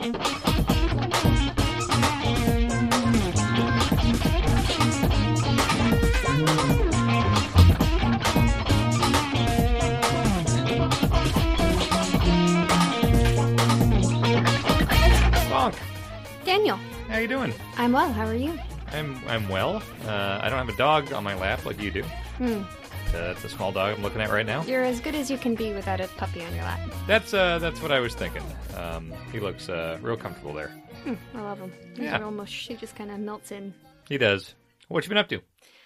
Daniel. How you doing? I'm well. How are you? I'm well. I don't have a dog on my lap like you do. That's a small dog I'm looking at right now. You're as good as you can be without a puppy on your lap. That's what I was thinking. He looks real comfortable there. I love him. Yeah. He just kind of melts in. He does. What you been up to?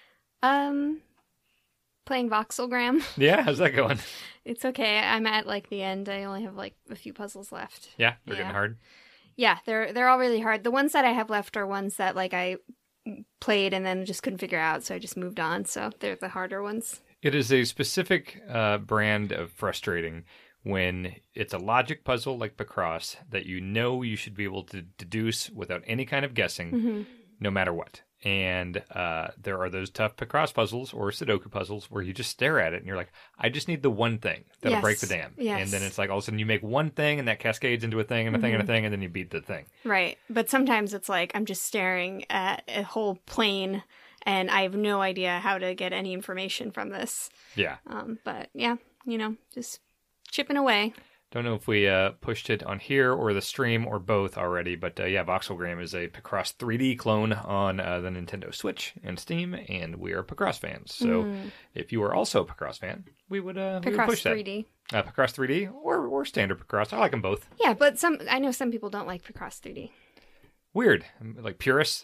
Playing Voxelgram. Yeah, how's that going? It's okay. I'm at the end. I only have a few puzzles left. Yeah, they're getting hard. Yeah, they're all really hard. The ones that I have left are ones that I played and then just couldn't figure out, so I just moved on. So they're the harder ones. It is a specific brand of frustrating when it's a logic puzzle like Picross that you should be able to deduce without any kind of guessing, no matter what. And there are those tough Picross puzzles or Sudoku puzzles where you just stare at it and you're like, I just need the one thing that'll break the dam. Yes. And then it's like all of a sudden you make one thing and that cascades into a thing and a thing and a thing and then you beat the thing. Right. But sometimes it's I'm just staring at a whole plane and I have no idea how to get any information from this. Yeah. But yeah, just chipping away. Don't know if we pushed it on here or the stream or both already, but Voxelgram is a Picross 3D clone on the Nintendo Switch and Steam, and we are Picross fans. So if you are also a Picross fan, we would push that. 3D. Picross 3D or standard Picross. I like them both. Yeah, but I know some people don't like Picross 3D. Weird. Like purists?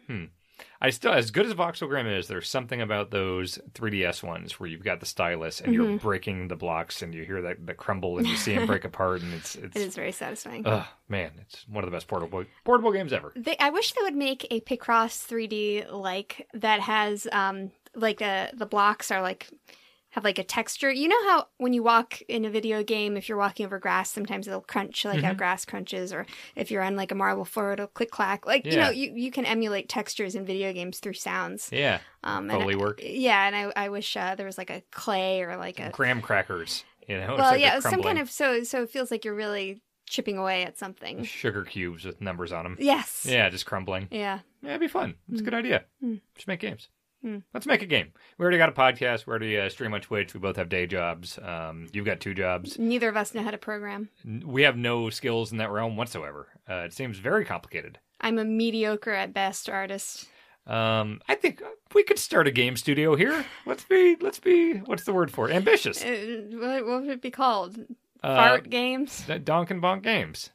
I still, as good as Voxelgram is, there's something about those 3DS ones where you've got the stylus and you're breaking the blocks and you hear the crumble and you see them break apart and it is very satisfying. Man, it's one of the best portable games ever. I wish they would make a Picross 3D that has the blocks are have a texture. You know how when you walk in a video game, if you're walking over grass, sometimes it'll crunch how grass crunches, or if you're on a marble floor, it'll click clack. You can emulate textures in video games through sounds. Yeah, totally work. Yeah, and I wish there was a clay or a graham crackers. Well, yeah, some kind of so it feels like you're really chipping away at something. Sugar cubes with numbers on them. Yes. Yeah, just crumbling. Yeah. It'd be fun. It's a good idea. Just make games. Let's make a game. We already got a podcast. We already stream on Twitch. We both have day jobs. You've got two jobs. Neither of us know how to program. We have no skills in that realm whatsoever. It seems very complicated. I'm a mediocre at best artist. I think we could start a game studio here. Let's be. What's the word for it? Ambitious. What would it be called? Fart games. Donk and Bonk games.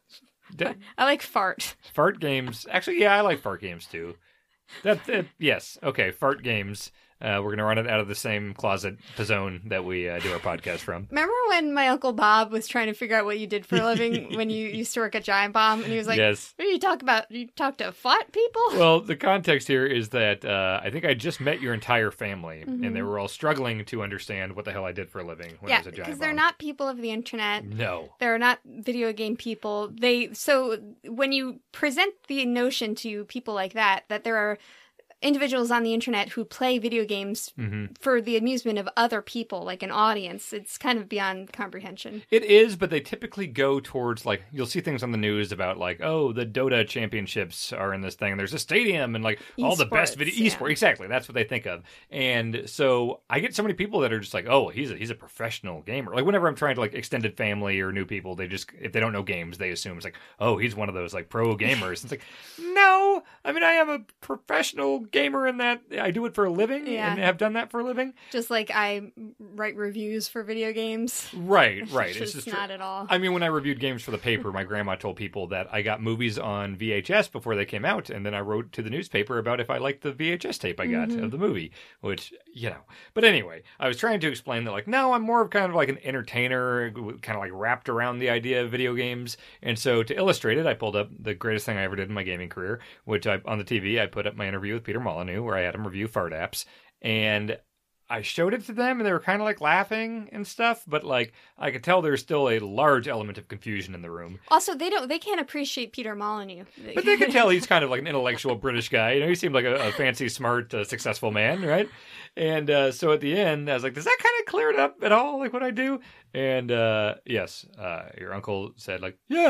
I like fart. Fart games. Actually, yeah, I like fart games too. Yes. Okay. Fart games. We're going to run it out of the same closet zone that we do our podcast from. Remember when my Uncle Bob was trying to figure out what you did for a living when you used to work at Giant Bomb? And he was like, yes. What do you talk about? You talk to flat people? Well, the context here is that I think I just met your entire family, and they were all struggling to understand what the hell I did for a living when I was at Giant Bomb. Because they're not people of the internet. No. They're not video game people. So when you present the notion to people like that there are individuals on the internet who play video games for the amusement of other people, like an audience, it's kind of beyond comprehension. It is, but they typically go towards, you'll see things on the news about, the Dota championships are in this thing, and there's a stadium, and, all the best video... Esports, exactly, that's what they think of. And so I get so many people that are just like, oh, he's a professional gamer. Whenever I'm trying to, extended family or new people, they just, if they don't know games, they assume it's oh, he's one of those, pro gamers. It's no! I mean, I am a professional gamer in that I do it for a living and have done that for a living. Just like I write reviews for video games. Right. It's just not at all. I mean, when I reviewed games for the paper, my grandma told people that I got movies on VHS before they came out, and then I wrote to the newspaper about if I liked the VHS tape I got of the movie, which, But anyway, I was trying to explain that, no, I'm more of kind of an entertainer, kind of wrapped around the idea of video games. And so to illustrate it, I pulled up the greatest thing I ever did in my gaming career, which on the TV, I put up my interview with Peter Molyneux, where I had him review fart apps, and I showed it to them, and they were kind of laughing and stuff, but I could tell there's still a large element of confusion in the room. Also, they can't appreciate Peter Molyneux. But they could tell he's kind of an intellectual British guy. He seemed like a fancy, smart, successful man, right? And so at the end, I was like, does that kind of clear it up at all, what I do? And yes, your uncle said, yeah,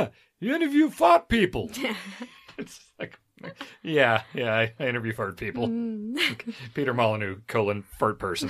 You interview fart people. It's like, yeah, I interview fart people. Peter Molyneux, fart person.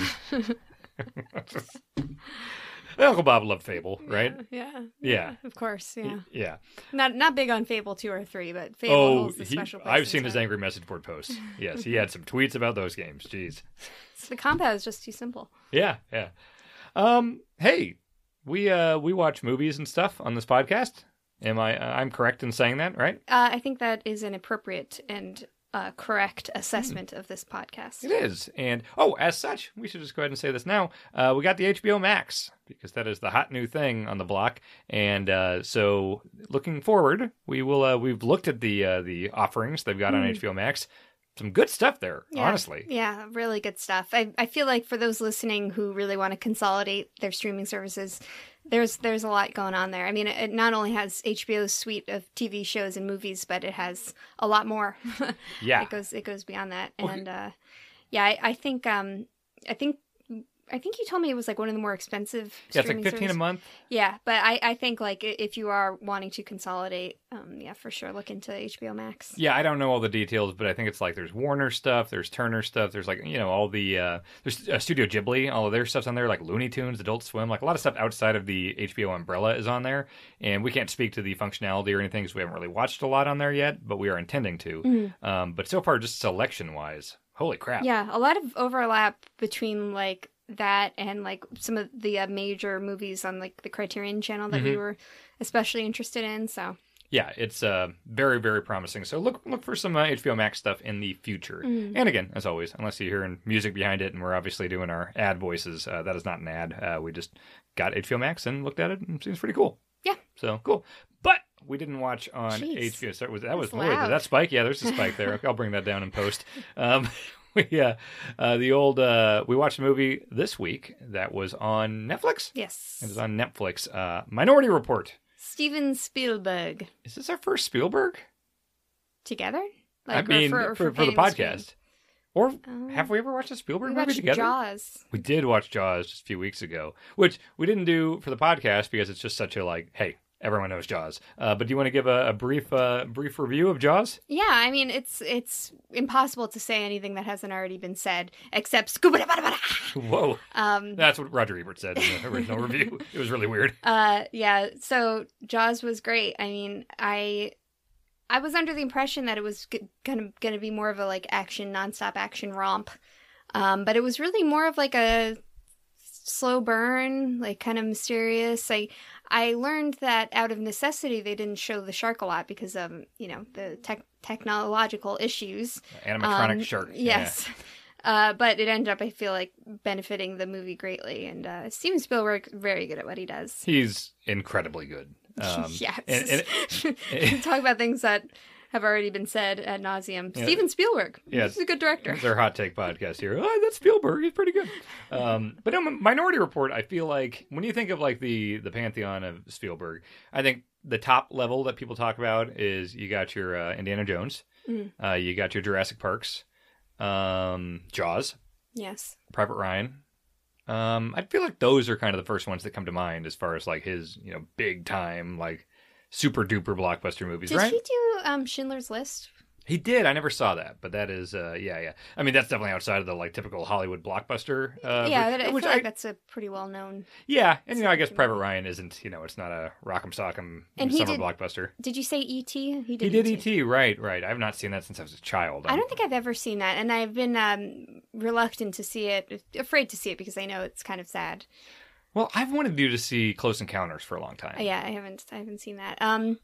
Uncle Bob loved Fable, right? Yeah. Of course, yeah. Yeah. Not big on Fable 2 or 3, but Fable holds the special place. I've seen his angry message board posts. Yes, he had some tweets about those games. Jeez. So the combat is just too simple. Yeah. Hey, we watch movies and stuff on this podcast. I'm correct in saying that, right? I think that is an appropriate and correct assessment of this podcast. It is. And, as such, we should just go ahead and say this now. We got the HBO Max, because that is the hot new thing on the block. And so looking forward, we've looked at the offerings they've got on HBO Max. Some good stuff there, honestly. Yeah, really good stuff. I feel like for those listening who really want to consolidate their streaming services, there's a lot going on there. I mean, it not only has HBO's suite of TV shows and movies, but it has a lot more. Yeah. It goes beyond that. Okay. And I think you told me it was like one of the more expensive streaming it's like $15 a month. Yeah, but I think like if you are wanting to consolidate, for sure look into HBO Max. Yeah, I don't know all the details, but I think it's like there's Warner stuff, there's Turner stuff, there's like, all the there's Studio Ghibli, all of their stuff's on there, like Looney Tunes, Adult Swim, like a lot of stuff outside of the HBO umbrella is on there. And we can't speak to the functionality or anything because we haven't really watched a lot on there yet, but we are intending to. But so far, just selection wise, holy crap. Yeah, a lot of overlap between like that and like some of the major movies on like the Criterion channel that we were especially interested in. So yeah, it's very, very promising. So look for some HBO Max stuff in the future. And again, as always, unless you're hearing music behind it and we're obviously doing our ad voices, that is not an ad. We just got HBO Max and looked at it and it seems pretty cool. Yeah. So cool. But we didn't watch on HBO. So that was holy. Did that spike? Yeah, there's a spike there. I'll bring that down in post. We watched a movie this week that was on Netflix. Yes. It was on Netflix. Minority Report. Steven Spielberg. Is this our first Spielberg? Together? Like, I mean, for the podcast. Or have we ever watched a Spielberg movie together? Jaws. We did watch Jaws just a few weeks ago, which we didn't do for the podcast because it's just such a like, hey, everyone knows Jaws. But do you want to give a brief review of Jaws? Yeah, I mean, it's impossible to say anything that hasn't already been said, except scuba da ba da ba da. Whoa. That's what Roger Ebert said in the original review. It was really weird. Yeah, so Jaws was great. I mean, I was under the impression that it was going to be more of a like nonstop action romp. But it was really more of like a slow burn, like kind of mysterious. I learned that out of necessity they didn't show the shark a lot because of, the technological issues. Animatronic shark. Yes. Yeah. But it ended up, I feel like, benefiting the movie greatly. And Steven Spielberg, very good at what he does. He's incredibly good. Yes. And talk about things that have already been said ad nauseum. Yeah. Steven Spielberg. Yeah, he's a good director. It's our hot take podcast here. Oh, that's Spielberg. He's pretty good. But Minority Report, I feel like when you think of like the pantheon of Spielberg, I think the top level that people talk about is you got your Indiana Jones, you got your Jurassic Parks, Jaws, yes, Private Ryan. I feel like those are kind of the first ones that come to mind as far as like his big time like super duper blockbuster movies. Did right? he do Schindler's List? He did. I never saw that, but that is, yeah. I mean, that's definitely outside of the like typical Hollywood blockbuster. I feel like that's a pretty well known. Yeah, and I guess Private Ryan isn't. It's not a rock'em sock'em summer blockbuster. Did you say E.T.? He did E.T. Right. I have not seen that since I was a child. I don't think I've ever seen that, and I've been reluctant to see it, afraid to see it because I know it's kind of sad. Well, I've wanted you to see Close Encounters for a long time. Yeah, I haven't seen that.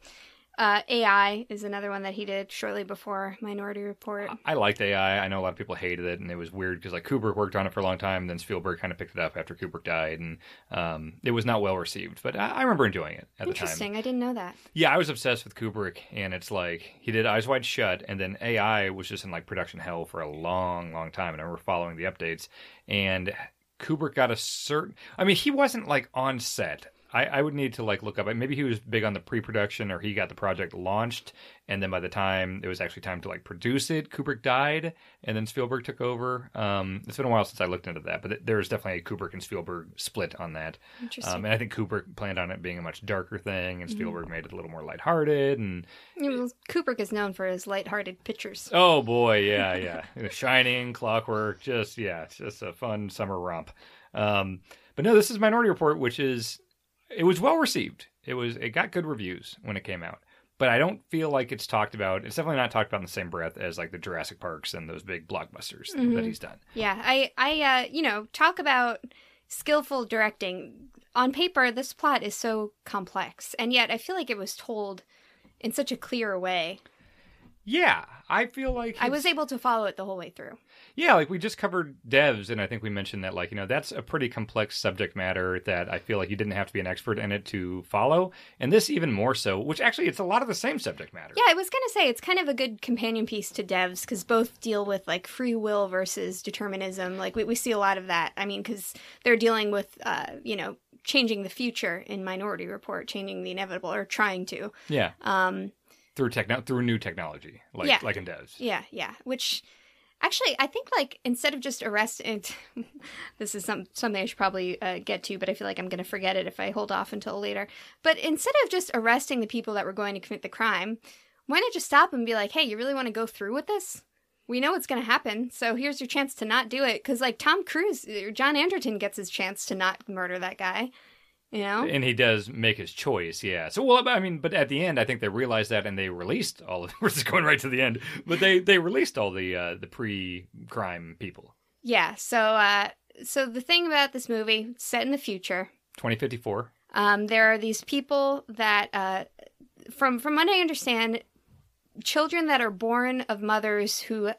AI is another one that he did shortly before Minority Report. I liked AI. I know a lot of people hated it, and it was weird because like Kubrick worked on it for a long time, and then Spielberg kind of picked it up after Kubrick died, and it was not well received. But I remember enjoying it at the time. Interesting. I didn't know that. Yeah, I was obsessed with Kubrick, and it's like he did Eyes Wide Shut, and then AI was just in like production hell for a long, long time, and I remember following the updates, and Kubrick got he wasn't like on set I would need to like look up. Maybe he was big on the pre-production, or he got the project launched, and then by the time it was actually time to like produce it, Kubrick died, and then Spielberg took over. It's been a while since I looked into that, but there's definitely a Kubrick and Spielberg split on that. Interesting. And I think Kubrick planned on it being a much darker thing, and Spielberg made it a little more lighthearted. And Kubrick is known for his lighthearted pictures. oh boy, yeah. Shining, Clockwork, it's just a fun summer romp. But no, this is Minority Report, it was well received. It got good reviews when it came out, but I don't feel like it's talked about. It's definitely not talked about in the same breath as like the Jurassic Parks and those big blockbusters that he's done. Yeah, I talk about skillful directing. On paper, this plot is so complex, and yet I feel like it was told in such a clear way. Yeah, I feel like I was able to follow it the whole way through. Yeah, like we just covered devs, and I think we mentioned that, like, that's a pretty complex subject matter that I feel like you didn't have to be an expert in it to follow. And this even more so, which actually it's a lot of the same subject matter. Yeah, I was going to say it's kind of a good companion piece to devs because both deal with like free will versus determinism. Like we see a lot of that. I mean, because they're dealing with, changing the future in Minority Report, changing the inevitable or trying to. Yeah. Through new technology, like in devs. Yeah. Which, actually, I think like instead of just arresting, this is something I should probably get to, but I feel like I'm going to forget it if I hold off until later. But instead of just arresting the people that were going to commit the crime, why not just stop and be like, hey, you really want to go through with this? We know what's going to happen, so here's your chance to not do it. Because like Tom Cruise, or John Anderton gets his chance to not murder that guy. You know? And he does make his choice, yeah. So, well, I mean, but at the end, I think they realized that, and they released all of. We're just going right to the end, but they released all the pre-crime people. Yeah. So the thing about this movie, it's set in the future, 2054. There are these people that, from what I understand, children that are born of mothers who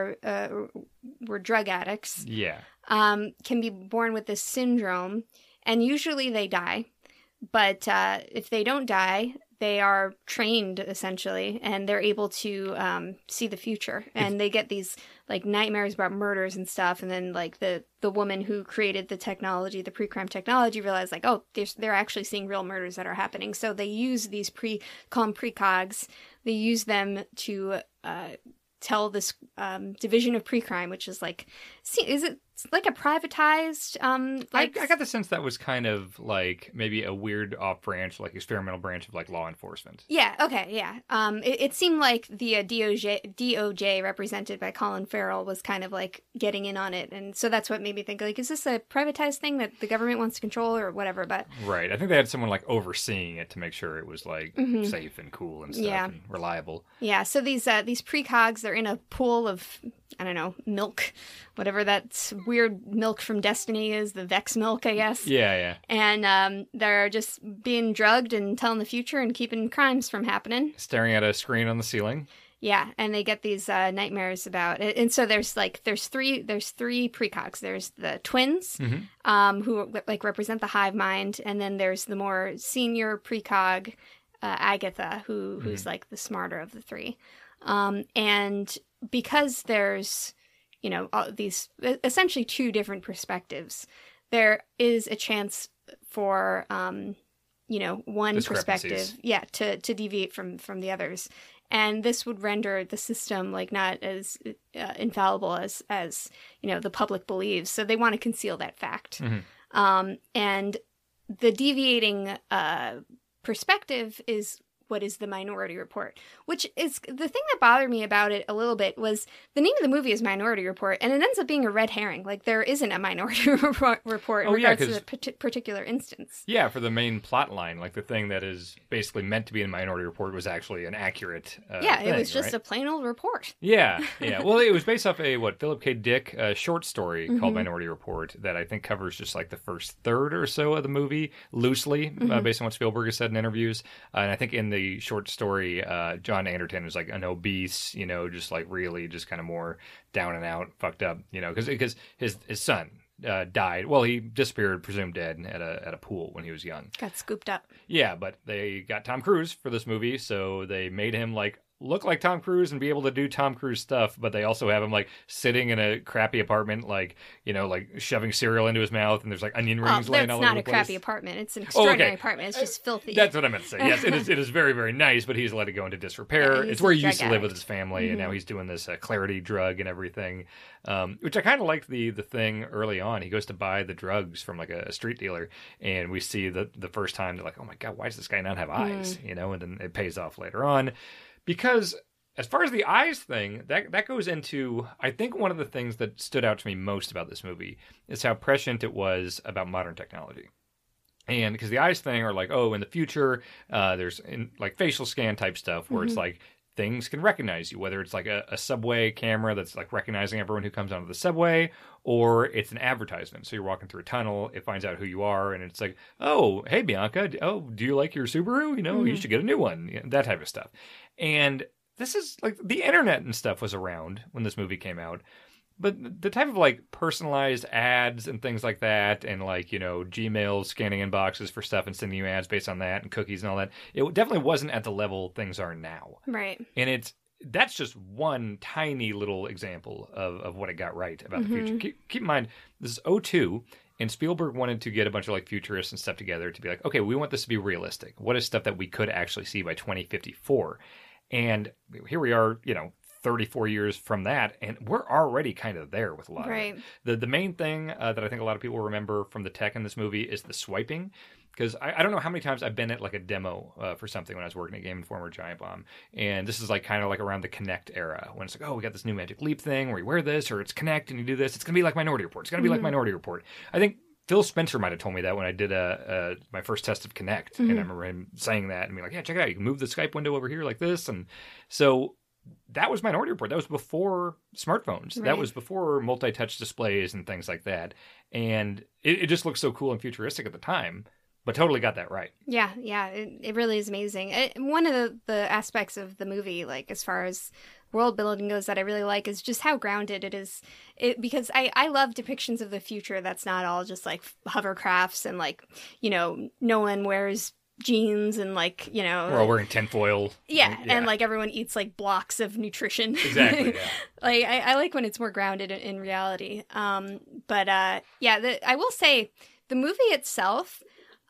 were drug addicts. Yeah. Can be born with this syndrome. And usually they die, but if they don't die, they are trained essentially, and they're able to see the future. And they get these like nightmares about murders and stuff. And then like the woman who created the technology, the pre-crime technology, realized like, oh, they're actually seeing real murders that are happening. So they use these call them precogs. They use them to tell this division of pre-crime, which is like, is it like a privatized I got the sense that was kind of like maybe a weird off branch, like experimental branch of like law enforcement. Yeah, okay, yeah. It seemed like the DOJ represented by Colin Farrell was kind of like getting in on it, and so that's what made me think like, is this a privatized thing that the government wants to control or whatever? But right, I think they had someone like overseeing it to make sure it was like safe and cool and stuff and reliable. Yeah, so these precogs, they're in a pool of, I don't know, milk, whatever that weird milk from Destiny is, the Vex milk, I guess. Yeah. And they're just being drugged and telling the future and keeping crimes from happening. Staring at a screen on the ceiling. Yeah, and they get these nightmares about it. And so there's three precogs. There's the twins, who like represent the hive mind, and then there's the more senior precog, Agatha, who's like the smarter of the three. And because there's, these essentially two different perspectives, there is a chance for, one perspective, to deviate from the others. And this would render the system like not as infallible as the public believes. So they want to conceal that fact. And the deviating perspective is what is the Minority Report, which is the thing that bothered me about it a little bit was the name of the movie is Minority Report, and it ends up being a red herring. Like there isn't a Minority Report in regards to the particular instance. Yeah, for the main plot line, like the thing that is basically meant to be in Minority Report was actually an accurate it was just a plain old report. Yeah. Well, it was based off a Philip K. Dick short story called Minority Report that I think covers just like the first third or so of the movie loosely, based on what Spielberg has said in interviews. And I think in the short story, John Anderton is like an obese, just like really just kind of more down and out, fucked up, because his son died. Well, he disappeared, presumed dead, at a pool when he was young. Got scooped up. Yeah, but they got Tom Cruise for this movie, so they made him like look like Tom Cruise and be able to do Tom Cruise stuff, but they also have him like sitting in a crappy apartment, like, you know, like shoving cereal into his mouth, and there's like onion rings laying all over the place. It's not a crappy apartment. It's an extraordinary apartment. It's just filthy. That's what I meant to say. Yes, it is very, very nice, but he's let it go into disrepair. It's where he used to live with his family, and now he's doing this Clarity drug and everything, which I kind of liked the thing early on. He goes to buy the drugs from like a street dealer, and we see the first time they're like, oh my God, why does this guy not have eyes? You know, and then it pays off later on. Because as far as the eyes thing, that goes into, I think one of the things that stood out to me most about this movie is how prescient it was about modern technology. And because the eyes thing are like, oh, in the future, there's like facial scan type stuff where it's like things can recognize you, whether it's like a subway camera that's like recognizing everyone who comes onto the subway, or it's an advertisement. So you're walking through a tunnel, it finds out who you are, and it's like, oh, hey, Bianca, oh, do you like your Subaru? You know, you should get a new one, you know, that type of stuff. And this is like the internet and stuff was around when this movie came out. But the type of like personalized ads and things like that, and like, you know, Gmail scanning inboxes for stuff and sending you ads based on that and cookies and all that, it definitely wasn't at the level things are now. Right. And that's just one tiny little example of what it got right about the future. Keep in mind, this is 2002, and Spielberg wanted to get a bunch of like futurists and stuff together to be like, okay, we want this to be realistic. What is stuff that we could actually see by 2054? And here we are, you know, 34 years from that, and we're already kind of there with a lot of it. The main thing that I think a lot of people remember from the tech in this movie is the swiping. Because I don't know how many times I've been at like a demo for something when I was working at Game Informer Giant Bomb. And this is like kind of like around the Kinect era, when it's like, oh, we got this new Magic Leap thing where you wear this, or it's Kinect and you do this. It's going to be like Minority Report. It's going to be like Minority Report. I think Phil Spencer might have told me that when I did my first test of Kinect. And I remember him saying that and being like, yeah, check it out. You can move the Skype window over here like this. And so that was Minority Report. That was before smartphones. Right. That was before multi-touch displays and things like that. And it just looked so cool and futuristic at the time. But totally got that right. Yeah, it really is amazing. One of the aspects of the movie, like as far as world building goes, that I really like is just how grounded it is. Because I love depictions of the future that's not all just like hovercrafts and like, you know, no one wears jeans and like, you know, we're all wearing tinfoil. Yeah, and like everyone eats like blocks of nutrition. Exactly. Yeah. Like I like when it's more grounded in reality. I will say the movie itself.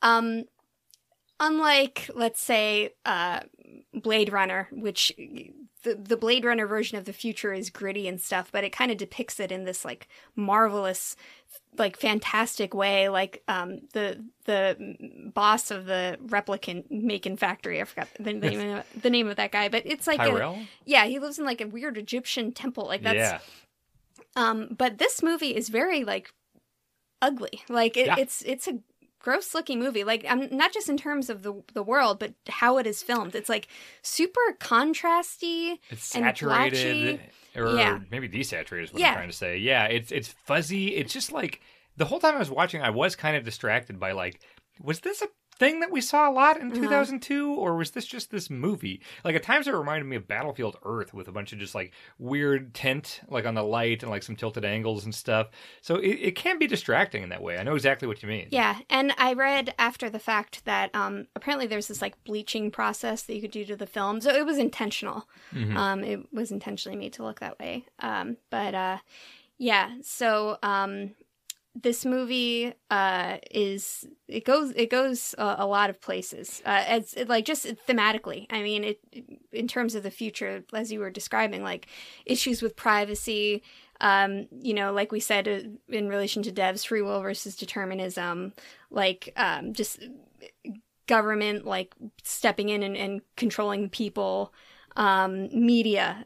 Unlike, let's say, Blade Runner, which the Blade Runner version of the future is gritty and stuff, but it kind of depicts it in this like marvelous, like fantastic way. Like the boss of the replicant making factory, I forgot the name of that guy, but it's like Tyrell? He lives in like a weird Egyptian temple. Like that's but this movie is very like ugly. Like it's a gross looking movie, like not just in terms of the world, but how it is filmed. It's like super contrasty, it's saturated, or maybe desaturated is what I'm trying to say. It's fuzzy. It's just like the whole time I was watching, I was kind of distracted by like, was this a thing that we saw a lot in 2002, or was this just this movie? Like at times it reminded me of Battlefield Earth with a bunch of just like weird tint like on the light and like some tilted angles and stuff. So it can be distracting in that way. I know exactly what you mean. Yeah, and I read after the fact that apparently there's this like bleaching process that you could do to the film, so it was intentional. It was intentionally made to look that way. This movie goes a lot of places. Just thematically. I mean, in terms of the future, as you were describing, like issues with privacy. You know, like we said, in relation to Dev's free will versus determinism, like just government like stepping in and controlling people. Media,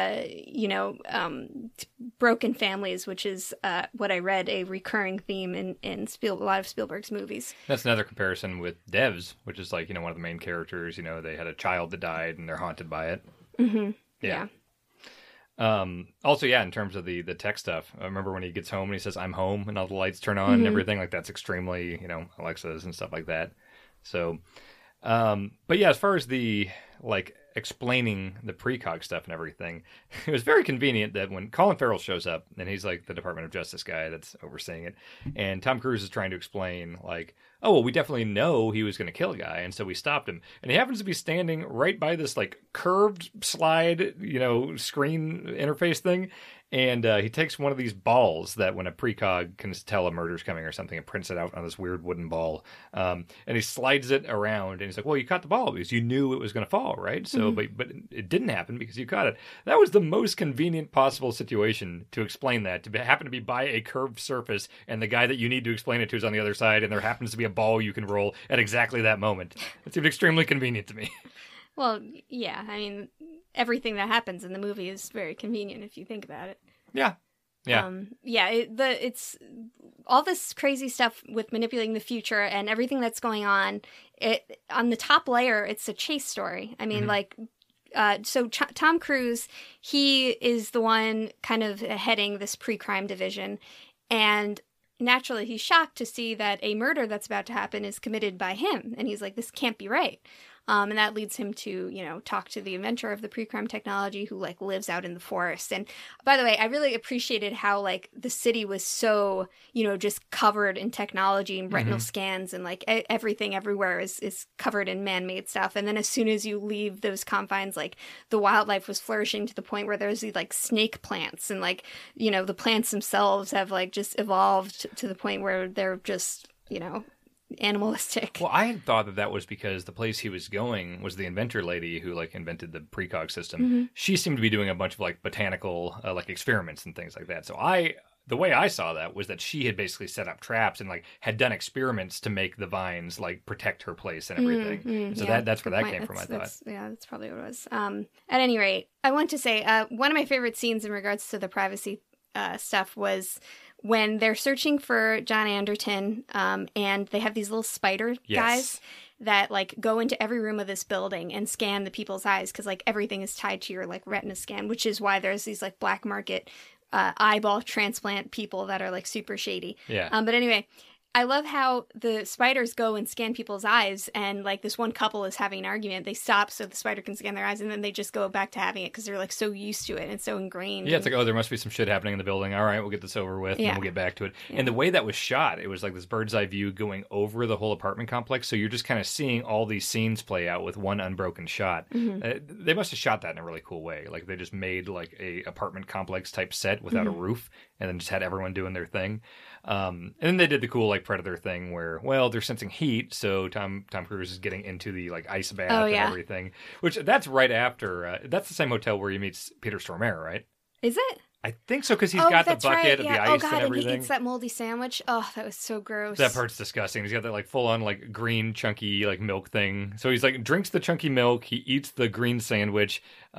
broken families, which is what I read a recurring theme in a lot of Spielberg's movies. That's another comparison with Devs, which is like, you know, one of the main characters, you know, they had a child that died and they're haunted by it. Yeah. Also, in terms of the tech stuff, I remember when he gets home and he says, I'm home, and all the lights turn on and everything, like that's extremely, you know, Alexa's and stuff like that. So, but yeah, as far as the, like, explaining the precog stuff and everything, it was very convenient that when Colin Farrell shows up, and he's like the Department of Justice guy that's overseeing it, and Tom Cruise is trying to explain, like, oh, well, we definitely know he was going to kill a guy, and so we stopped him. And he happens to be standing right by this, like, curved slide, screen interface thing. And he takes one of these balls that when a precog can tell a murder's coming or something, and prints it out on this weird wooden ball. And he slides it around, and he's like, well, you caught the ball because you knew it was going to fall, right? So, but it didn't happen because you caught it. That was the most convenient possible situation to explain that, to happen to be by a curved surface, and the guy that you need to explain it to is on the other side, and there happens to be a ball you can roll at exactly that moment. It seemed extremely convenient to me. Well, yeah, I mean, everything that happens in the movie is very convenient if you think about it. Yeah. It's all this crazy stuff with manipulating the future and everything that's going on. It on the top layer, it's a chase story. I mean, Tom Cruise, he is the one kind of heading this pre-crime division, and naturally he's shocked to see that a murder that's about to happen is committed by him, and he's like, this can't be right. And that leads him to, talk to the inventor of the pre-crime technology who, like, lives out in the forest. And by the way, I really appreciated how, like, the city was so, just covered in technology and retinal scans, and, like, everything everywhere is covered in man-made stuff. And then as soon as you leave those confines, like, the wildlife was flourishing to the point where there's these, like, snake plants. And, like, the plants themselves have, like, just evolved to the point where they're just, animalistic. Well, I had thought that was because the place he was going was the inventor lady who, like, invented the precog system. She seemed to be doing a bunch of, like, botanical experiments and things like that. So the way I saw that was that she had basically set up traps and, like, had done experiments to make the vines, like, protect her place and everything. And so that's where that came from, I thought. That's probably what it was. At any rate, I want to say one of my favorite scenes in regards to the privacy stuff was when they're searching for John Anderton, and they have these little spider guys that, like, go into every room of this building and scan the people's eyes, because, like, everything is tied to your, like, retina scan, which is why there's these, like, black market eyeball transplant people that are, like, super shady. Yeah. But anyway, I love how the spiders go and scan people's eyes, and, like, this one couple is having an argument. They stop so the spider can scan their eyes, and then they just go back to having it because they're, like, so used to it and so ingrained. Yeah, it's like, oh, there must be some shit happening in the building. All right, we'll get this over with, and we'll get back to it. Yeah. And the way that was shot, it was like this bird's eye view going over the whole apartment complex, so you're just kind of seeing all these scenes play out with one unbroken shot. They must have shot that in a really cool way. Like, they just made, like, a apartment complex type set without a roof, and then just had everyone doing their thing. And then they did the cool, like, Predator thing where, well, they're sensing heat, so Tom Cruise is getting into the, like, ice bath and everything. Which, that's right after, that's the same hotel where he meets Peter Stormare, right? Is it? I think so, because he's got the bucket of the ice and everything. And he eats that moldy sandwich. Oh, that was so gross. That part's disgusting. He's got that, like, full-on, like, green, chunky, like, milk thing. So he's, like, drinks the chunky milk, he eats the green sandwich,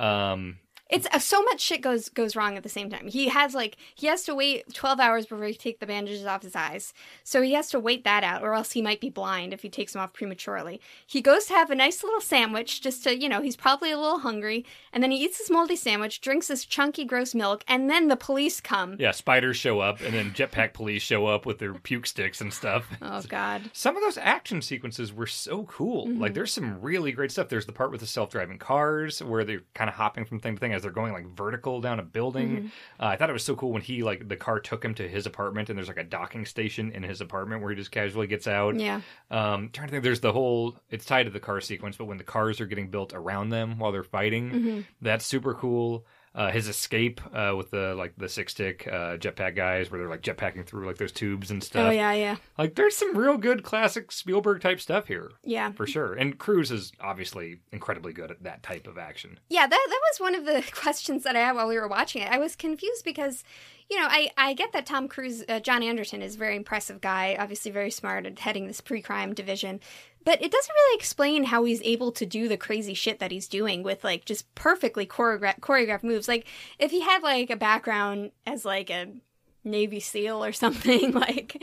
It's so much shit goes wrong at the same time. He has to wait 12 hours before he take the bandages off his eyes. So he has to wait that out, or else he might be blind if he takes them off prematurely. He goes to have a nice little sandwich just to, he's probably a little hungry. And then he eats this moldy sandwich, drinks this chunky, gross milk, and then the police come. Yeah, spiders show up, and then jetpack police show up with their puke sticks and stuff. Oh, God. Some of those action sequences were so cool. Like, there's some really great stuff. There's the part with the self-driving cars where they're kind of hopping from thing to thing as they're going, like, vertical down a building. I thought it was so cool when he, like, the car took him to his apartment, and there's, like, a docking station in his apartment where he just casually gets out. Yeah. Trying to think, there's the whole, it's tied to the car sequence, but when the cars are getting built around them while they're fighting, that's super cool. His escape with the six-stick jetpack guys where they're, like, jetpacking through, like, those tubes and stuff. Oh, yeah. Like, there's some real good classic Spielberg-type stuff here. Yeah. For sure. And Cruise is obviously incredibly good at that type of action. Yeah, that was one of the questions that I had while we were watching it. I was confused because, I get that Tom Cruise, John Anderton is a very impressive guy, obviously very smart at heading this pre-crime division. But it doesn't really explain how he's able to do the crazy shit that he's doing with, like, just perfectly choreographed moves. Like, if he had, like, a background as, like, a Navy SEAL or something, like,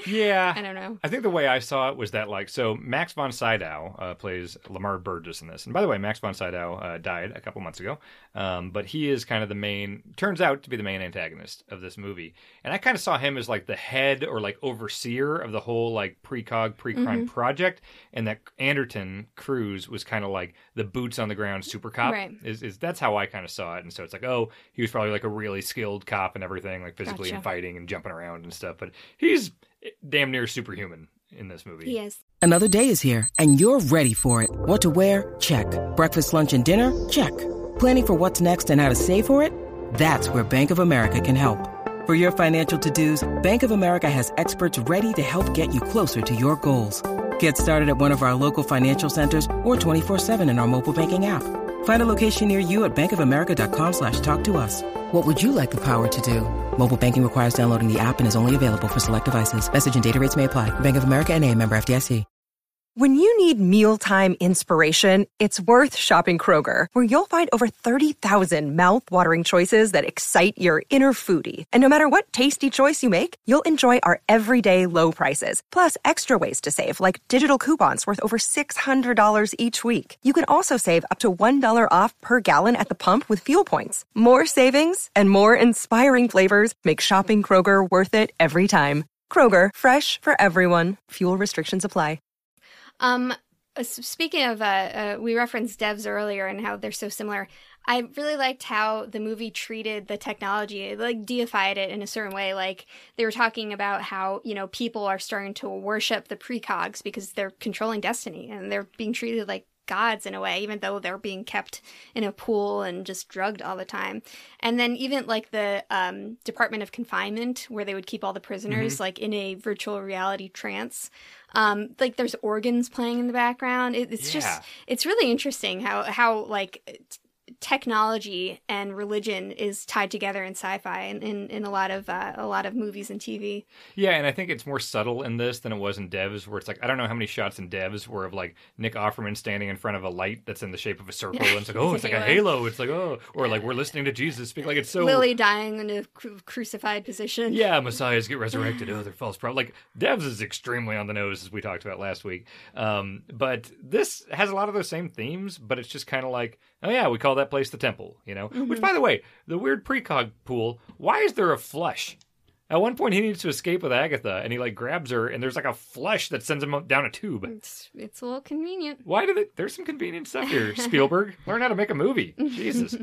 Yeah. I don't know. I think the way I saw it was that, like, so Max von Sydow plays Lamar Burgess in this. And by the way, Max von Sydow died a couple months ago. But he is kind of turns out to be the main antagonist of this movie. And I kind of saw him as like the head or like overseer of the whole like pre-crime project. And that Anderton Cruz was kind of like the boots on the ground super cop. Right. That's how I kind of saw it. And so it's like, oh, he was probably like a really skilled cop and everything, like physically and fighting and jumping around and stuff. But he's damn near superhuman in this movie. He is. Another day is here, and you're ready for it. What to wear? Check. Breakfast, lunch, and dinner? Check. Planning for what's next and how to save for it? That's where Bank of America can help. For your financial to-dos, Bank of America has experts ready to help get you closer to your goals. Get started at one of our local financial centers or 24/7 in our mobile banking app. Find a location near you at bankofamerica.com/talktous. What would you like the power to do? Mobile banking requires downloading the app and is only available for select devices. Message and data rates may apply. Bank of America N.A., member FDIC. When you need mealtime inspiration, it's worth shopping Kroger, where you'll find over 30,000 mouth-watering choices that excite your inner foodie. And no matter what tasty choice you make, you'll enjoy our everyday low prices, plus extra ways to save, like digital coupons worth over $600 each week. You can also save up to $1 off per gallon at the pump with fuel points. More savings and more inspiring flavors make shopping Kroger worth it every time. Kroger, fresh for everyone. Fuel restrictions apply. Speaking of, we referenced devs earlier and how they're so similar. I really liked how the movie treated the technology. It, like, deified it in a certain way. Like, they were talking about how, you know, people are starting to worship the precogs because they're controlling destiny and they're being treated like gods in a way, even though they're being kept in a pool and just drugged all the time. And then even like the Department of Confinement, where they would keep all the prisoners like in a virtual reality trance. Like there's organs playing in the background. It's really interesting how like technology and religion is tied together in sci-fi and in a lot of movies and TV. Yeah, and I think it's more subtle in this than it was in Devs, where it's like, I don't know how many shots in Devs were of like Nick Offerman standing in front of a light that's in the shape of a circle, and it's like, oh, it's like a halo. It's like, oh, or like we're listening to Jesus speak. Like, it's so Lily dying in a crucified position. Yeah, messiahs get resurrected. Oh, they're false prophets. Like, Devs is extremely on the nose, as we talked about last week. But this has a lot of those same themes, but it's just kind of like, oh yeah, we call that place the temple, you know? Which, by the way, the weird precog pool, why is there a flush? At one point, he needs to escape with Agatha, and he, like, grabs her, and there's, like, a flush that sends him down a tube. It's a little convenient. Why did it... There's some convenient stuff here, Spielberg. Learn how to make a movie. Jesus.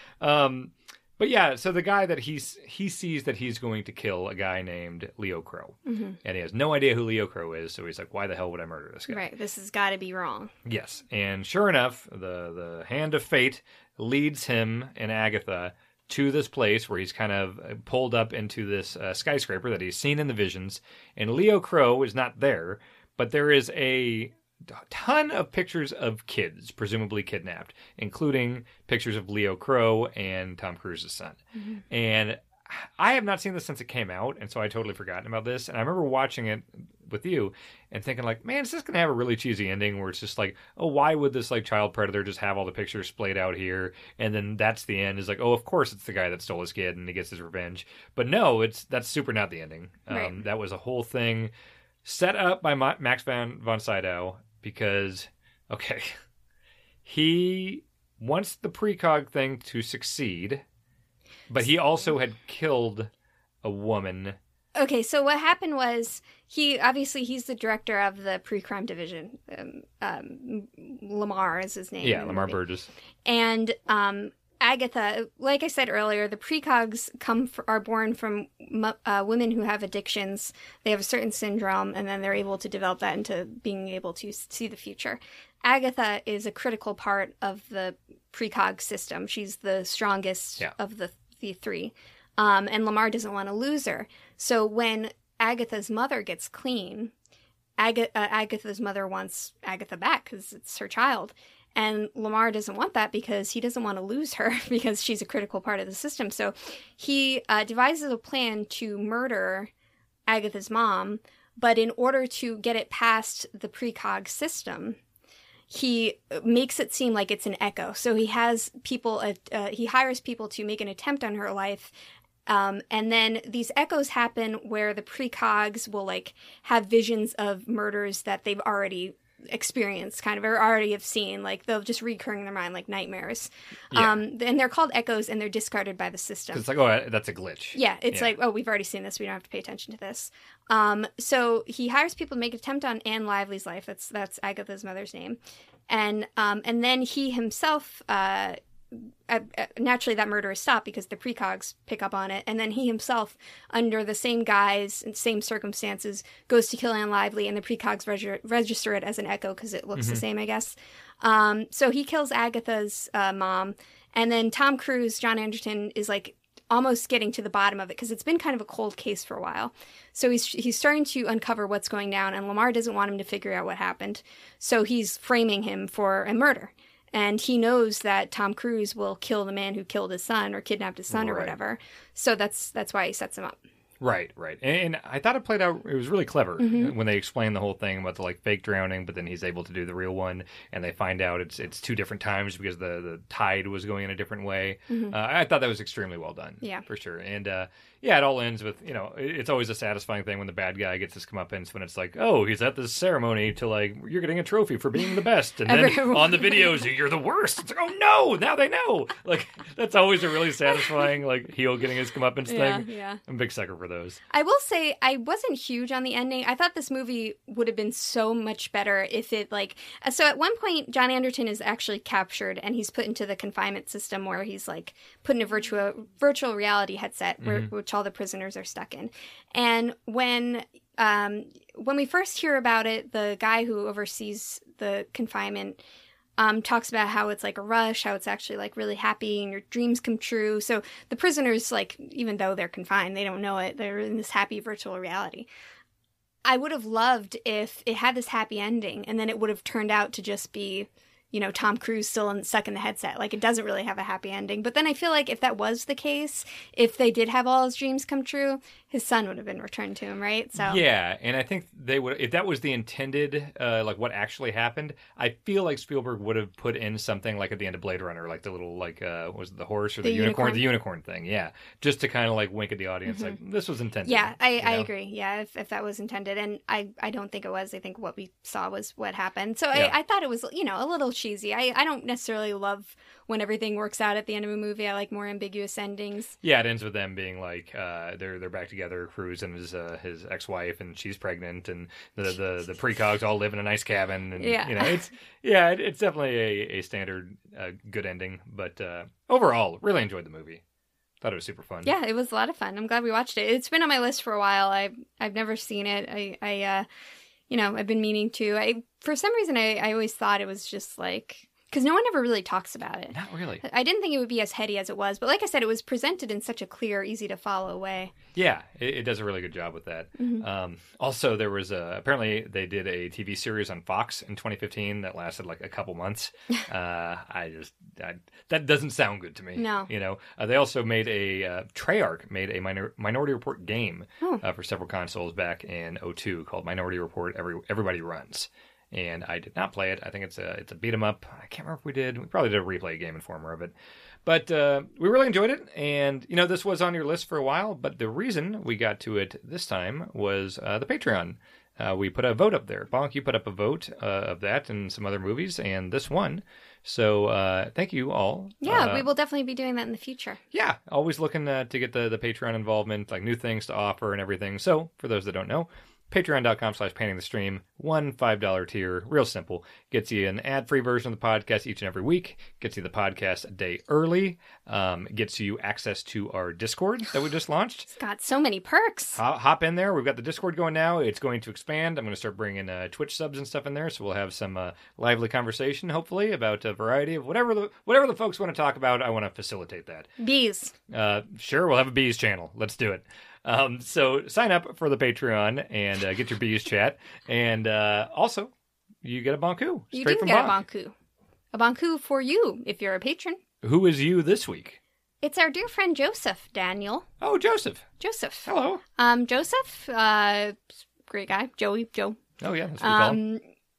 But yeah, so the guy that he sees that he's going to kill a guy named Leo Crow. And he has no idea who Leo Crow is, so he's like, why the hell would I murder this guy? Right, this has got to be wrong. Yes, and sure enough, the hand of fate leads him and Agatha to this place where he's kind of pulled up into this skyscraper that he's seen in the visions, and Leo Crow is not there, but there is a ton of pictures of kids, presumably kidnapped, including pictures of Leo Crow and Tom Cruise's son. And I have not seen this since it came out, and so I totally forgotten about this. And I remember watching it with you and thinking like, man, is this going to have a really cheesy ending where it's just like, oh, why would this like child predator just have all the pictures splayed out here? And then that's the end. Is like, oh, of course it's the guy that stole his kid and he gets his revenge. But no, that's super not the ending. Right. That was a whole thing set up by Max von Sydow because, okay, he wants the precog thing to succeed, but he also had killed a woman. Okay, so what happened was he's the director of the pre-crime division. Lamar is his name. Yeah, Lamar Burgess. And Agatha, like I said earlier, the precogs are born from women who have addictions. They have a certain syndrome, and then they're able to develop that into being able to see the future. Agatha is a critical part of the precog system. She's the strongest of the three. And Lamar doesn't want to lose her. So when Agatha's mother gets clean, Agatha's mother wants Agatha back because it's her child. And Lamar doesn't want that because he doesn't want to lose her because she's a critical part of the system. So he devises a plan to murder Agatha's mom. But in order to get it past the precog system, he makes it seem like it's an echo. So he has people, he hires people to make an attempt on her life And then these echoes happen where the precogs will like have visions of murders that they've already experienced kind of or already have seen. Like they'll just recurring in their mind like nightmares. Yeah. And they're called echoes and they're discarded by the system. It's like, oh, that's a glitch. Yeah, it's like, oh, we've already seen this. We don't have to pay attention to this. So he hires people to make an attempt on Anne Lively's life. That's Agatha's mother's name. And then he himself, naturally that murder is stopped because the precogs pick up on it. And then he himself, under the same guise and same circumstances, goes to kill Anne Lively, and the precogs register it as an echo because it looks the same, I guess. So he kills Agatha's mom. And then Tom Cruise, John Anderton, is like almost getting to the bottom of it because it's been kind of a cold case for a while. So he's starting to uncover what's going down, and Lamar doesn't want him to figure out what happened. So he's framing him for a murder. And he knows that Tom Cruise will kill the man who killed his son or kidnapped his son or whatever. So that's why he sets him up. Right. And I thought it played out, it was really clever when they explained the whole thing about the like fake drowning, but then he's able to do the real one, and they find out it's two different times because the tide was going in a different way. I thought that was extremely well done. Yeah. For sure. And yeah, it all ends with, it's always a satisfying thing when the bad guy gets his comeuppance when it's like, oh, he's at this ceremony to like, you're getting a trophy for being the best. And then on the videos, you're the worst. It's like, oh no, now they know. Like, that's always a really satisfying, like, heel getting his comeuppance thing. Yeah. I'm a big sucker for those. I will say I wasn't huge on the ending. I thought this movie would have been so much better if it like... So at one point, John Anderton is actually captured and he's put into the confinement system where he's like put in a virtual reality headset which all the prisoners are stuck in. And when we first hear about it, the guy who oversees the confinement talks about how it's like a rush, how it's actually like really happy and your dreams come true. So the prisoners, like, even though they're confined, they don't know it. They're in this happy virtual reality. I would have loved if it had this happy ending and then it would have turned out to just be, Tom Cruise still stuck in the headset. Like, it doesn't really have a happy ending. But then I feel like if that was the case, if they did have all his dreams come true, his son would have been returned to him, right? So yeah, and I think they would, if that was the intended, like what actually happened, I feel like Spielberg would have put in something like at the end of Blade Runner, like the little, like, was it the horse or the unicorn? The unicorn thing, yeah. Just to kind of like wink at the audience, like, this was intended. Yeah, I agree. Yeah, if that was intended. And I don't think it was. I think what we saw was what happened. So I thought it was, a little cheesy. I don't necessarily love when everything works out at the end of a movie. I like more ambiguous endings. Yeah, it ends with them being like they're back together, Cruise and his ex-wife, and she's pregnant, and the precogs all live in a nice cabin, and it's definitely a standard good ending. But overall, really enjoyed the movie. Thought it was super fun. Yeah, it was a lot of fun. I'm glad we watched it. It's been on my list for a while. I've never seen it. I've been meaning to. For some reason, I always thought it was just like... Because no one ever really talks about it. Not really. I didn't think it would be as heady as it was. But like I said, it was presented in such a clear, easy-to-follow way. Yeah, it does a really good job with that. Also, there was apparently they did a TV series on Fox in 2015 that lasted like a couple months. That doesn't sound good to me. No. They also made Treyarch made a Minority Report game for several consoles back in 2002 called Minority Report Everybody Runs. And I did not play it. I think it's a beat 'em up. I can't remember if we did. We probably did a replay Game Informer of it. But we really enjoyed it. And, this was on your list for a while. But the reason we got to it this time was the Patreon. We put a vote up there. Bonk, you put up a vote of that and some other movies. And this one. So thank you all. Yeah, we will definitely be doing that in the future. Yeah, always looking to get the Patreon involvement, like new things to offer and everything. So for those that don't know, patreon.com/paintingthestream, $1 $5 tier, real simple, gets you an ad-free version of the podcast each and every week, gets you the podcast a day early, gets you access to our Discord that we just launched. It's got so many perks. Hop in there. We've got the Discord going now. It's going to expand. I'm going to start bringing Twitch subs and stuff in there, so we'll have some lively conversation, hopefully, about a variety of whatever the folks want to talk about. I want to facilitate that. Bees. Sure, we'll have a bees channel. Let's do it. So sign up for the Patreon and get your bees chat. And also, you get a Bonku. You do get a Bonku. A Bonku for you if you're a patron. Who is you this week? It's our dear friend Joseph, Daniel. Oh, Joseph. Hello. Joseph, great guy. Joe. Oh, yeah, that's what we call him.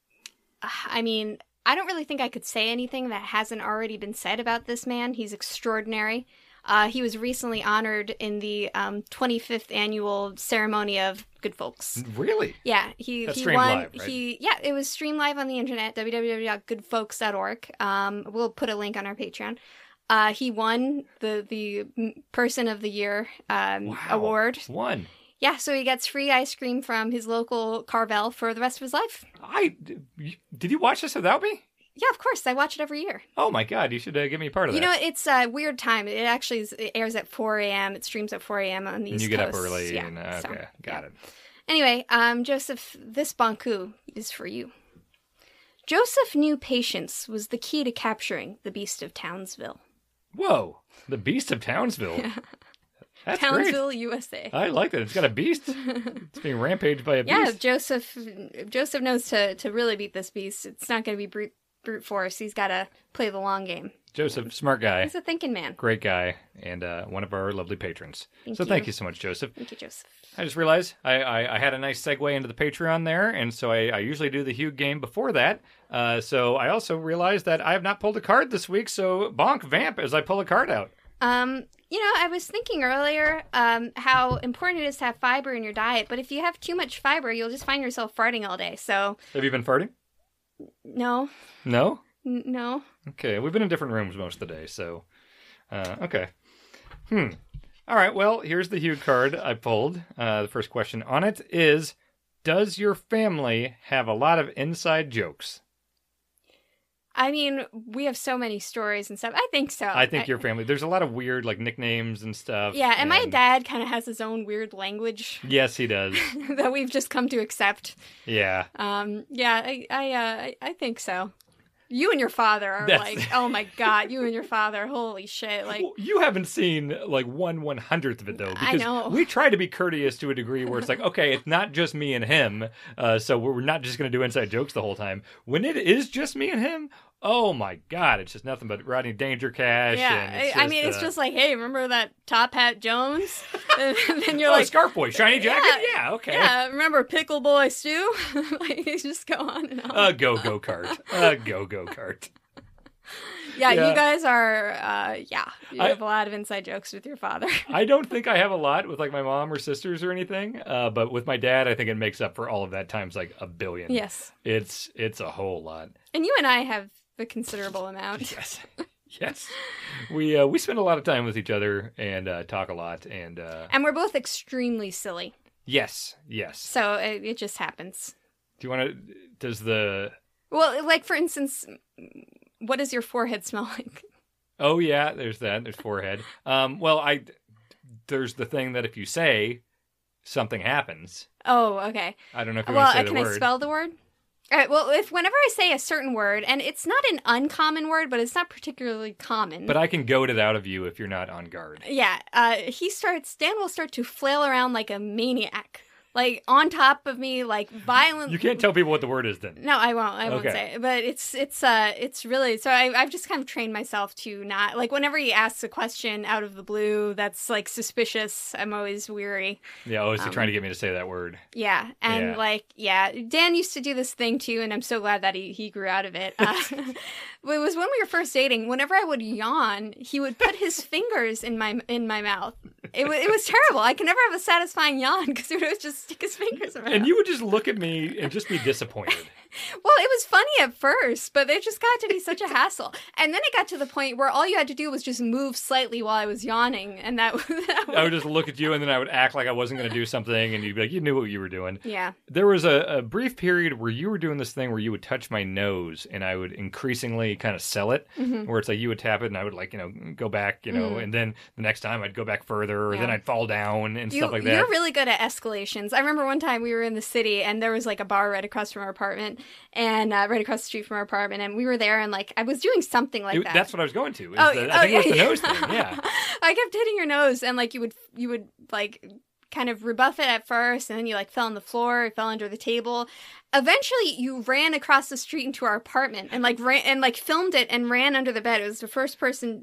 I mean, I don't really think I could say anything that hasn't already been said about this man. He's extraordinary. He was recently honored in the 25th annual ceremony of Good Folks. Really? Yeah, That's he streamed won. live, right? It was streamed live on the internet, www.goodfolks.org. We'll put a link on our Patreon. He won the Person of the Year award. Won. Yeah, so he gets free ice cream from his local Carvel for the rest of his life. Did you watch this without me? Yeah, of course. I watch it every year. Oh my God, you should give me a part of that. You know, it's a weird time. It actually it airs at 4 a.m. It streams at 4 a.m. on the and East you get Coast. up early. Yeah, And, so, okay, got it. Anyway, Joseph, this Banku is for you. Joseph knew patience was the key to capturing the Beast of Townsville. Whoa, the Beast of Townsville. Yeah. That's Townsville, great. USA. I like that. It's got a beast. It's being rampaged by a beast. Yeah, Joseph knows to really beat this beast. It's not going to be brute force. He's got to play the long game. Joseph, smart guy. He's a thinking man. Great guy, and one of our lovely patrons. Thank you so much, Joseph. Thank you, Joseph. I just realized I had a nice segue into the Patreon there, and so I usually do the Hugh game before that. So I also realized that I have not pulled a card this week, so bonk vamp as I pull a card out. You know, I was thinking earlier how important it is to have fiber in your diet, but if you have too much fiber, you'll just find yourself farting all day. So Have you been farting? No. No? No. Okay, we've been in different rooms most of the day, so... okay. All right, well, here's the Hugh card I pulled. The first question on it is, does your family have a lot of inside jokes? I mean, we have so many stories and stuff. I think so. I think your family... There's a lot of weird, nicknames and stuff. Yeah, and my dad kind of has his own weird language. Yes, he does. that we've just come to accept. Yeah. I think so. You and your father are oh my God, you and your father, holy shit. Well, you haven't seen 1/100th of it though, because I know. we try to be courteous to a degree where it's okay, it's not just me and him, so we're not just going to do inside jokes the whole time. When it is just me and him, oh my God, it's just nothing but Rodney Danger Cash. Yeah, and it's just hey, remember that Top Hat Jones? And then you're Scarf Boy, Shiny Jacket? Yeah, okay. Yeah, remember Pickle Boy Stu? You just go on and on. A go-go kart. A go-go kart. Yeah, you guys are, you have a lot of inside jokes with your father. I don't think I have a lot with my mom or sisters or anything, but with my dad, I think it makes up for all of that times a billion. Yes. It's a whole lot. And you and I have a considerable amount. Yes. Yes. We spend a lot of time with each other and talk a lot. And we're both extremely silly. Yes. So it just happens. Do you want to, does the... Well, for instance... What does your forehead smell like? Oh, yeah, there's that. There's forehead. There's the thing that if you say, something happens. Oh, okay. I don't know if you want to say the word. Can I spell the word? All right, well, whenever I say a certain word, and it's not an uncommon word, but it's not particularly common. But I can goad it out of you if you're not on guard. Yeah, Dan will start to flail around like a maniac. On top of me, violently. You can't tell people what the word is then. No, I won't. I won't say it. But it's really, so I've just kind of trained myself to not, whenever he asks a question out of the blue that's, suspicious, I'm always weary. Yeah, is he trying to get me to say that word? Yeah, and, Dan used to do this thing, too, and I'm so glad that he grew out of it. It was when we were first dating. Whenever I would yawn, he would put his fingers in my mouth. It was terrible. I could never have a satisfying yawn because he would just stick his fingers around. And you would just look at me and just be disappointed. Well, it was funny at first, but it just got to be such a hassle. And then it got to the point where all you had to do was just move slightly while I was yawning, and that I would just look at you, and then I would act like I wasn't going to do something, and you'd be like, you knew what you were doing. Yeah. There was a brief period where you were doing this thing where you would touch my nose, and I would increasingly kind of sell it, where it's you would tap it, and I would go back, and then the next time I'd go back further, or then I'd fall down and stuff like that. You're really good at escalations. I remember one time we were in the city, and there was a bar right across from our apartment, and right across the street from our apartment, and we were there, and I was doing something that. That's what I was going to. I think it was the nose thing. Yeah. I kept hitting your nose, and you would kind of rebuff it at first, and then you fell on the floor, it fell under the table. Eventually, you ran across the street into our apartment and filmed it and ran under the bed. It was the first person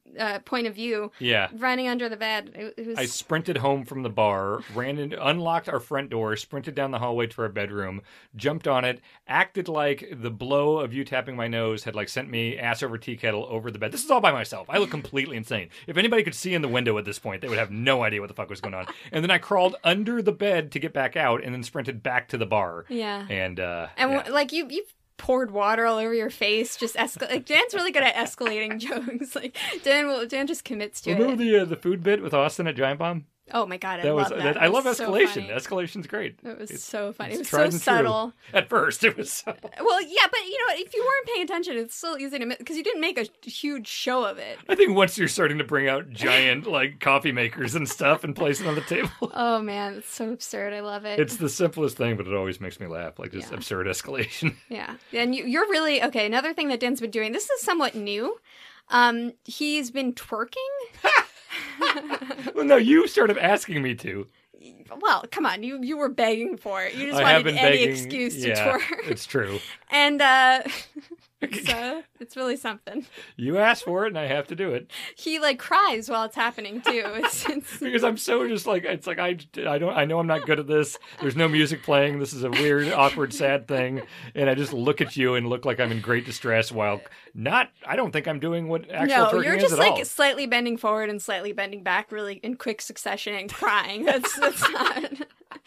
point of view. Yeah. Running under the bed. It was. I sprinted home from the bar, unlocked our front door, sprinted down the hallway to our bedroom, jumped on it, acted like the blow of you tapping my nose had like sent me ass over tea kettle over the bed. This is all by myself. I look completely insane. If anybody could see in the window at this point, they would have no idea what the fuck was going on. And then I crawled under the bed to get back out, and then sprinted back to the bar. Yeah. And like you've poured water all over your face. Just like Dan's really good at escalating jokes. Like Dan just commits to it. Remember the food bit with Austin at Giant Bomb? Oh my god, I love that. I love escalation. So Escalation's great. It was so funny. It was tried so and subtle. True. At first, it was subtle. Well, yeah, but you know, if you weren't paying attention, it's still easy to miss because you didn't make a huge show of it. I think once you're starting to bring out giant like coffee makers and stuff and place it on the table. Oh man, it's so absurd. I love it. It's the simplest thing, but it always makes me laugh. Like just absurd escalation. Yeah, and you're really okay. Another thing that Dan's been doing. This is somewhat new. He's been twerking. Well, no, you started asking me to. Well, come on, you were begging for it. You just I have wanted been any begging, excuse to yeah, twerk. It's true. And so it's really something. You asked for it, and I have to do it. He like cries while it's happening too. It's because I'm so just like it's like I know I'm not good at this. There's no music playing. This is a weird, awkward, sad thing, and I just look at you and look like I'm in great distress while I don't think I'm doing what actual twerking you're is just at like all. Slightly bending forward and slightly bending back, really in quick succession, and crying. That's not.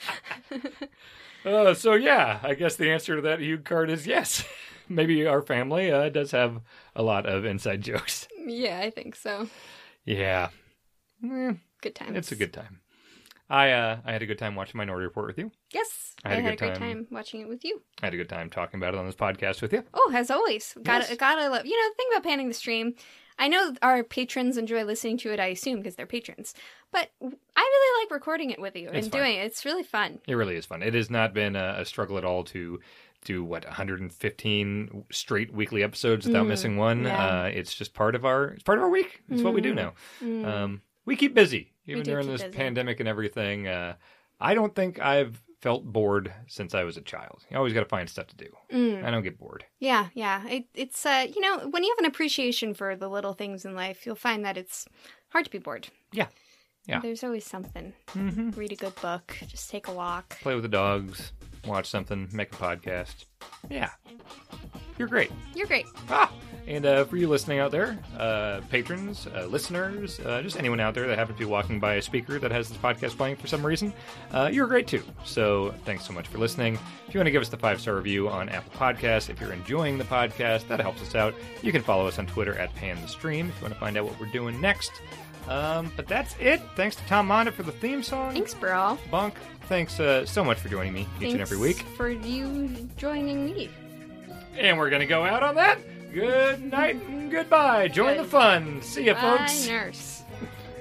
So yeah, I guess the answer to that Hugh card is yes. Maybe our family does have a lot of inside jokes. Yeah, I think so. Yeah. Good time. It's a good time. I had a good time watching Minority Report with you. Yes, I had a great time watching it with you. I had a good time talking about it on this podcast with you. Oh, as always. Gotta love. You know, the thing about panning the stream, I know our patrons enjoy listening to it, I assume, because they're patrons. But I really like recording it with you and doing it. It's really fun. It really is fun. It has not been a struggle at all to do 115 straight weekly episodes without missing one. Yeah. It's just part of our week. It's what we do now. We keep busy even during this pandemic and everything. I don't think I've felt bored since I was a child. You always got to find stuff to do. I don't get bored. Yeah. It's you know, when you have an appreciation for the little things in life, you'll find that it's hard to be bored. Yeah. There's always something. Read a good book. Just take a walk. Play with the dogs. Watch something. Make a podcast. Yeah. You're great. You're great. And for you listening out there, patrons, listeners, just anyone out there that happens to be walking by a speaker that has this podcast playing for some reason, you're great too. So thanks so much for listening. If you want to give us the 5-star review on Apple Podcasts, if you're enjoying the podcast, that helps us out. You can follow us on Twitter at PanTheStream if you want to find out what we're doing next. But that's it. Thanks to Tom Monda for the theme song. Thanks, bro. Bonk, thanks so much for joining me each and every week. Thanks for you joining me. And we're going to go out on that. Good night and goodbye. Join the fun. See ya, folks. Bye, nurse.